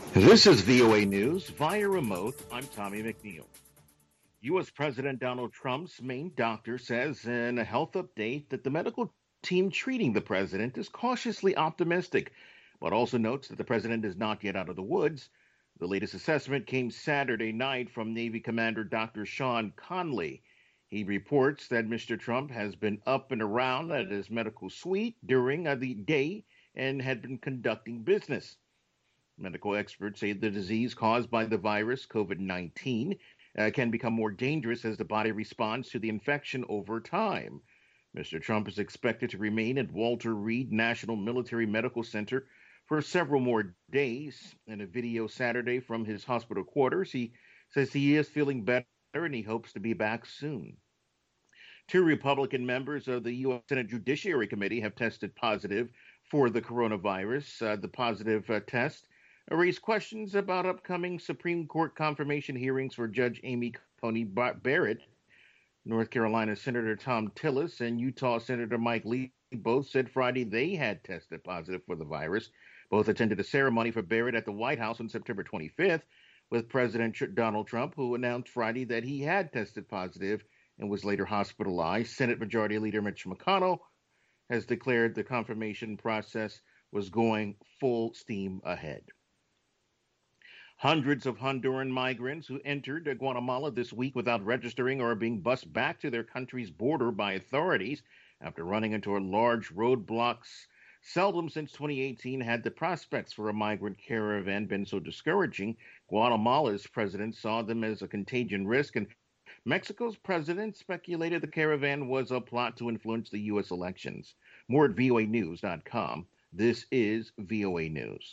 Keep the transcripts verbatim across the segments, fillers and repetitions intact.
This is V O A News via remote. I'm Tommy McNeil. U S. President Donald Trump's main doctor says in a health update that the medical team treating the president is cautiously optimistic, but also notes that the president is not yet out of the woods. The latest assessment came Saturday night from Navy Commander Doctor Sean Conley. He reports that Mister Trump has been up and around at his medical suite during uh, the day and had been conducting business. Medical experts say the disease caused by the virus, COVID nineteen, uh, can become more dangerous as the body responds to the infection over time. Mister Trump is expected to remain at Walter Reed National Military Medical Center for several more days. In a video Saturday from his hospital quarters, he says he is feeling better and he hopes to be back soon. Two Republican members of the U S. Senate Judiciary Committee have tested positive for the coronavirus. Uh, the positive uh, test raised questions about upcoming Supreme Court confirmation hearings for Judge Amy Coney Barrett. North Carolina Senator Thom Tillis and Utah Senator Mike Lee both said Friday they had tested positive for the virus. Both attended a ceremony for Barrett at the White House on September twenty-fifth with President Donald Trump, who announced Friday that he had tested positive and was later hospitalized. Senate Majority Leader Mitch McConnell has declared the confirmation process was going full steam ahead. Hundreds of Honduran migrants who entered Guatemala this week without registering are being bussed back to their country's border by authorities after running into large roadblocks. Seldom since twenty eighteen had the prospects for a migrant caravan been so discouraging. Guatemala's president saw them as a contagion risk, and Mexico's president speculated the caravan was a plot to influence the U S elections. More at V O A news dot com. This is V O A News.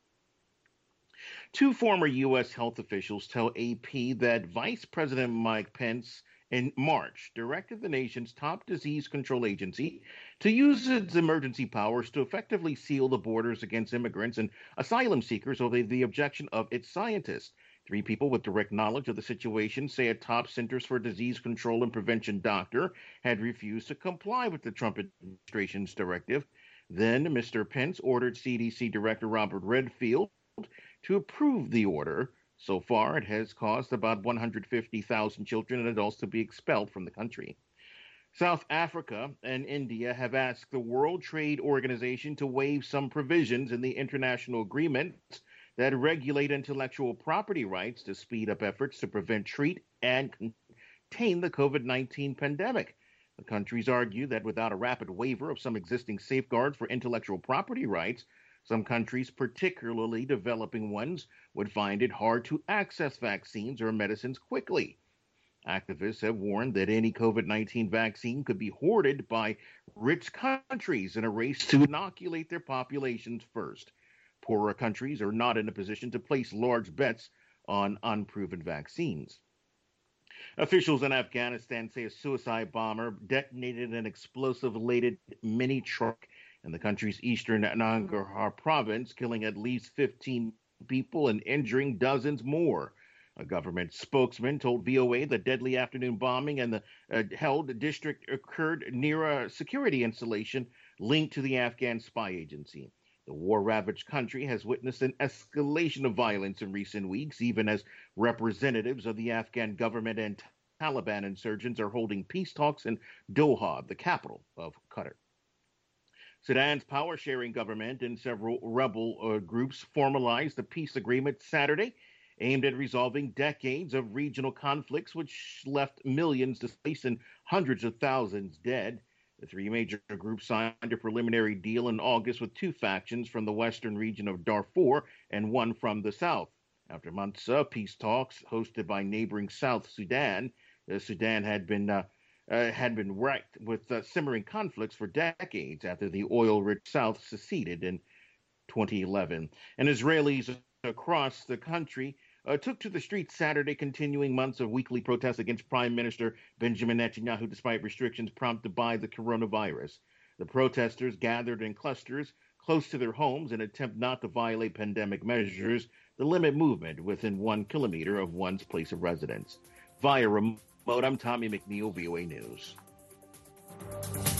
Two former U S health officials tell A P that Vice President Mike Pence in March directed the nation's top disease control agency to use its emergency powers to effectively seal the borders against immigrants and asylum seekers over the objection of its scientists. Three people with direct knowledge of the situation say a top Centers for Disease Control and Prevention doctor had refused to comply with the Trump administration's directive. Then Mister Pence ordered C D C Director Robert Redfield to approve the order. So far, it has caused about one hundred fifty thousand children and adults to be expelled from the country. South Africa and India have asked the World Trade Organization to waive some provisions in the international agreements that regulate intellectual property rights to speed up efforts to prevent, treat, and contain the COVID nineteen pandemic. The countries argue that without a rapid waiver of some existing safeguards for intellectual property rights, some countries, particularly developing ones, would find it hard to access vaccines or medicines quickly. Activists have warned that any COVID nineteen vaccine could be hoarded by rich countries in a race to inoculate their populations first. Poorer countries are not in a position to place large bets on unproven vaccines. Officials in Afghanistan say a suicide bomber detonated an explosive-laden mini truck in the country's eastern Nangarhar province, killing at least fifteen people and injuring dozens more. A government spokesman told V O A the deadly afternoon bombing in the uh, held district occurred near a security installation linked to the Afghan spy agency. The war-ravaged country has witnessed an escalation of violence in recent weeks, even as representatives of the Afghan government and Taliban insurgents are holding peace talks in Doha, the capital of Qatar. Sudan's power-sharing government and several rebel uh, groups formalized a peace agreement Saturday aimed at resolving decades of regional conflicts, which left millions displaced and hundreds of thousands dead. The three major groups signed a preliminary deal in August with two factions from the western region of Darfur and one from the south. After months of peace talks hosted by neighboring South Sudan, uh, Sudan had been uh, uh, had been wrecked with uh, simmering conflicts for decades after the oil-rich South seceded in twenty eleven. And Israelis across the country Uh, took to the streets Saturday, continuing months of weekly protests against Prime Minister Benjamin Netanyahu despite restrictions prompted by the coronavirus. The protesters gathered in clusters close to their homes in an attempt not to violate pandemic measures that limit movement within one kilometer of one's place of residence. Via remote, I'm Tommy McNeil, V O A News.